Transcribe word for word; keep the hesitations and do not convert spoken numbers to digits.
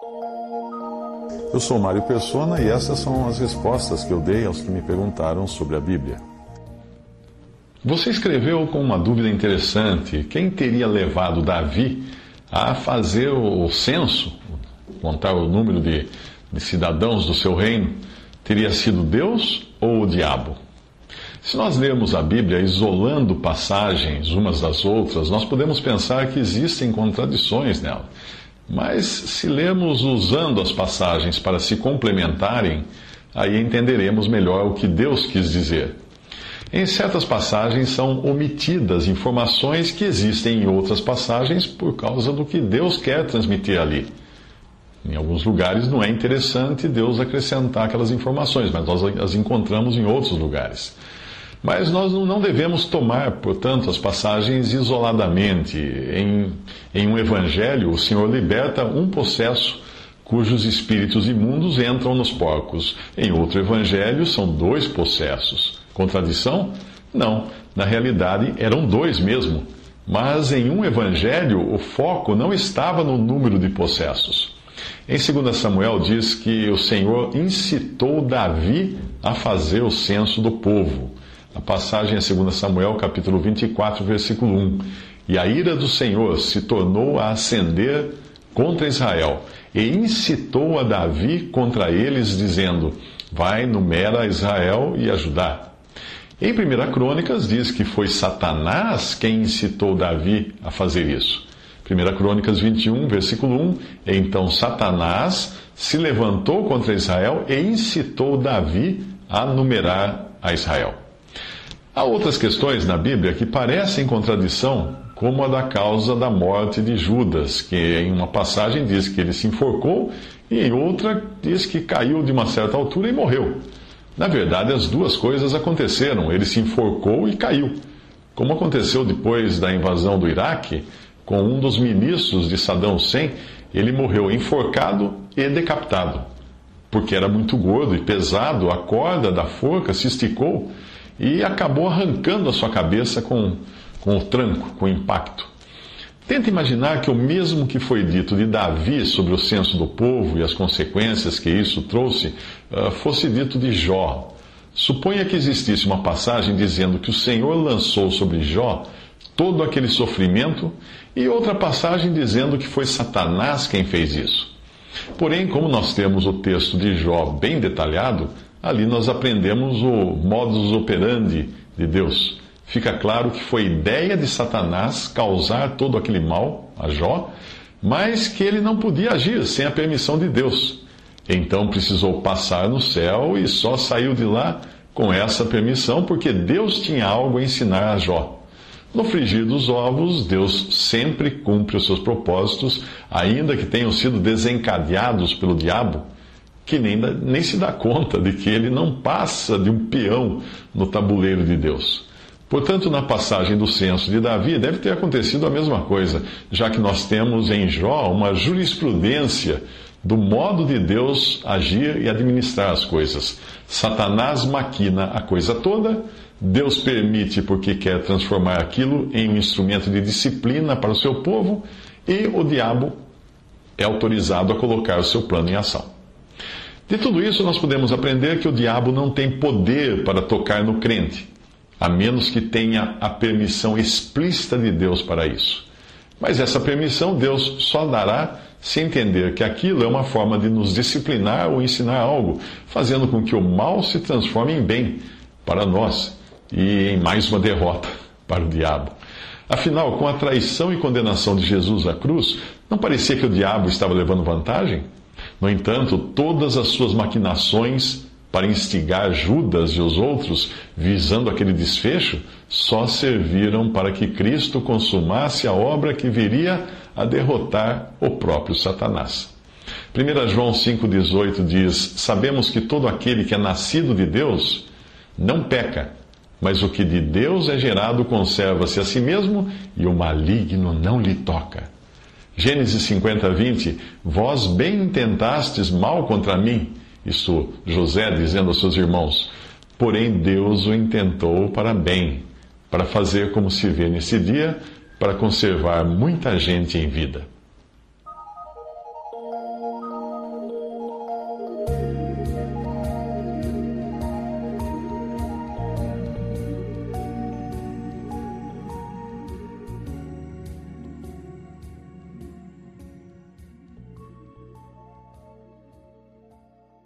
Eu sou Mário Persona e essas são as respostas que eu dei aos que me perguntaram sobre a Bíblia. Você escreveu com uma dúvida interessante: quem teria levado Davi a fazer o censo, contar o número de, de cidadãos do seu reino? Teria sido Deus ou o diabo? Se nós lermos a Bíblia isolando passagens umas das outras, nós podemos pensar que existem contradições nela. Mas se lermos usando as passagens para se complementarem, aí entenderemos melhor o que Deus quis dizer. Em certas passagens são omitidas informações que existem em outras passagens por causa do que Deus quer transmitir ali. Em alguns lugares não é interessante Deus acrescentar aquelas informações, mas nós as encontramos em outros lugares. Mas nós não devemos tomar, portanto, as passagens isoladamente. Em, em um evangelho, o Senhor liberta um possesso cujos espíritos imundos entram nos porcos. Em outro evangelho, são dois possessos. Contradição? Não. Na realidade, eram dois mesmo. Mas em um evangelho, o foco não estava no número de possessos. Em dois Samuel diz que o Senhor incitou Davi a fazer o censo do povo. A passagem é dois Samuel, capítulo vinte e quatro, versículo um. E a ira do Senhor se tornou a acender contra Israel, e incitou a Davi contra eles, dizendo: vai, numera Israel e a Judá. Em primeira Crônicas diz que foi Satanás quem incitou Davi a fazer isso. primeira Crônicas vinte e um, versículo um. Então Satanás se levantou contra Israel e incitou Davi a numerar a Israel. Há outras questões na Bíblia que parecem contradição, como a da causa da morte de Judas, que em uma passagem diz que ele se enforcou e em outra diz que caiu de uma certa altura e morreu. Na verdade, as duas coisas aconteceram. Ele se enforcou e caiu. Como aconteceu depois da invasão do Iraque, com um dos ministros de Saddam Hussein, ele morreu enforcado e decapitado. Porque era muito gordo e pesado, a corda da forca se esticou e acabou arrancando a sua cabeça com, com o tranco, com o impacto. Tenta imaginar que o mesmo que foi dito de Davi sobre o censo do povo e as consequências que isso trouxe, fosse dito de Jó. Suponha que existisse uma passagem dizendo que o Senhor lançou sobre Jó todo aquele sofrimento e outra passagem dizendo que foi Satanás quem fez isso. Porém, como nós temos o texto de Jó bem detalhado, ali nós aprendemos o modus operandi de Deus. Fica claro que foi ideia de Satanás causar todo aquele mal a Jó, mas que ele não podia agir sem a permissão de Deus. Então precisou passar no céu e só saiu de lá com essa permissão porque Deus tinha algo a ensinar a Jó. No frigir dos ovos, Deus sempre cumpre os seus propósitos, ainda que tenham sido desencadeados pelo diabo, que nem, nem se dá conta de que ele não passa de um peão no tabuleiro de Deus. Portanto, na passagem do censo de Davi, deve ter acontecido a mesma coisa, já que nós temos em Jó uma jurisprudência do modo de Deus agir e administrar as coisas. Satanás maquina a coisa toda, Deus permite porque quer transformar aquilo em um instrumento de disciplina para o seu povo, e o diabo é autorizado a colocar o seu plano em ação. De tudo isso, nós podemos aprender que o diabo não tem poder para tocar no crente, a menos que tenha a permissão explícita de Deus para isso. Mas essa permissão Deus só dará se entender que aquilo é uma forma de nos disciplinar ou ensinar algo, fazendo com que o mal se transforme em bem para nós e em mais uma derrota para o diabo. Afinal, com a traição e condenação de Jesus à cruz, não parecia que o diabo estava levando vantagem? No entanto, todas as suas maquinações para instigar Judas e os outros, visando aquele desfecho, só serviram para que Cristo consumasse a obra que viria a derrotar o próprio Satanás. primeira João cinco dezoito diz: sabemos que todo aquele que é nascido de Deus não peca, mas o que de Deus é gerado conserva-se a si mesmo e o maligno não lhe toca. Gênesis cinquenta, vinte: vós bem intentastes mal contra mim, isto José dizendo aos seus irmãos, porém Deus o intentou para bem, para fazer como se vê nesse dia, para conservar muita gente em vida.